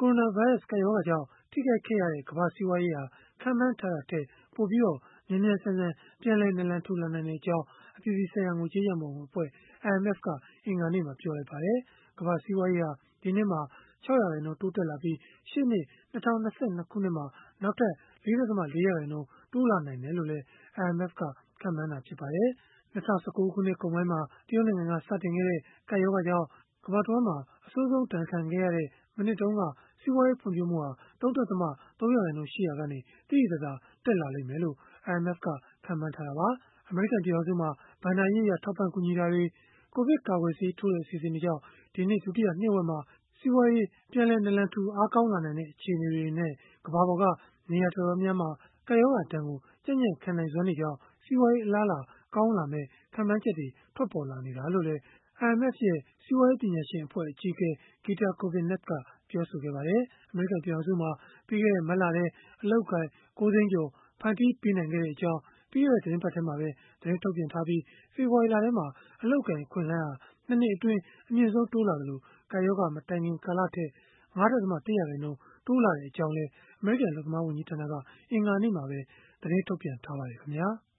ကိုရိုနာဗိုင်းရပ်စ် ကပ်ရောဂါကြောင့် ထိခိုက်ခဲ့ရတဲ့ ကမ္ဘာ့စီးပွားရေးဟာ ခန့်မှန်းထားတာထက် ပိုပြီးမြန်မြန်ဆန်ဆန် ပြန်လည်နာလန်ထူလာနိုင်ကြောင်း အပြည်ပြည်ဆိုင်ရာ ငွေကြေးရန်ပုံငွေအဖွဲ့ (IMF) က အင်္ဂါနေ့မှာ ပြောလိုက်ပါတယ်။ ကမ္ဘာ့စီးပွားရေးဟာ ဒီနှစ်မှာ ၆ ရာခိုင်နှုန်း တိုးတက်လာပြီး၊ ရှေ့နှစ် ၂၀၂၂ ခုနှစ်မှာ နောက်ထပ် ၄.၄ ရာခိုင်နှုန်း တိုးလာနိုင်တယ်လို့လည်း IMF က ခန့်မှန်းထားပါတယ်။ ၂၀၁၉ ခုနှစ်ကုန်ပိုင်းမှာ တရုတ်နိုင်ငံက စတင်ခဲ့တဲ့ ကပ်ရောဂါကြောင့် ကမ္ဘာတဝန်းမှာ အဆိုးဆုံးဒဏ်ခံခဲ့ရတဲ့ မနှစ်တုန်းက စီးပွားရေးဖွံ့ဖြိုးမှုဟာ ၃.၃ ရာခိုင်နှုန်း ရှိရာကနေ သိသိသာသာ တက်လာလိမ့်မယ်လို့ IMF က ခန့်မှန်းထားတာပါ။ အမေရိကန် ပြည်ထောင်စုမှာ ဘဏ္ဍာရေးအရ ထောက်ပံ့ကူညီတာတွေ၊ ကိုဗစ်ကာကွယ်ဆေးထိုးတဲ့ အစီအစဉ်တွေကြောင့် ဒီနှစ် ဒုတိယနှစ်ဝက်မှာ စီးပွားရေး ပြန်လည်နာလန်ထူ အားကောင်းလာနိုင်တဲ့ အခြေအနေတွေနဲ့ ကမ္ဘာပေါ်က နေရာတော်တော်များများမှာ ကပ်ရောဂါဒဏ်ကို ကြံ့ကြံ့ခံနိုင်စွမ်းတွေကြောင့် စီးပွားရေး အလားအလာ ကောင်းလာမယ့် ခန့်မှန်းချက်တွေ ထွက်ပေါ်လာနေတာလို့လည်း IMF ရဲ့ စီးပွားရေးပညာရှင်အဖွဲ့ အကြီးအကဲ Peter Kovenets ကပြောခဲ့ပါတယ်။ အမေရိကန် ပြည်ထောင်စုမှာ ပြီးခဲ့တဲ့ မတ်လထဲ အလုပ်အကိုင် ၉ သိန်းကျော် ဖန်တီးပေးနိုင်ခဲ့ကြောင်း ပြီးခဲ့တဲ့ သီတင်းပတ်ထဲမှာပဲ သတင်းထုတ်ပြန်ထားပြီး၊ ဖေဖော်ဝါရီလထဲမှာ အလုပ်အကိုင် အခွင့်အလမ်းဟာ ၂ နှစ်အတွင်း အမြင့်ဆုံး တိုးလာသလို၊ ကပ်ရောဂါ မတိုင်ခင်ကာလထက် ၅.၁ ရာခိုင်နှုန်း တိုးလာကြောင်းလည်း အမေရိကန် အလုပ်သမား ဝန်ကြီးဌာနက အင်္ဂါနေ့မှာပဲ သတင်းထုတ်ပြန်ထားပါတယ်။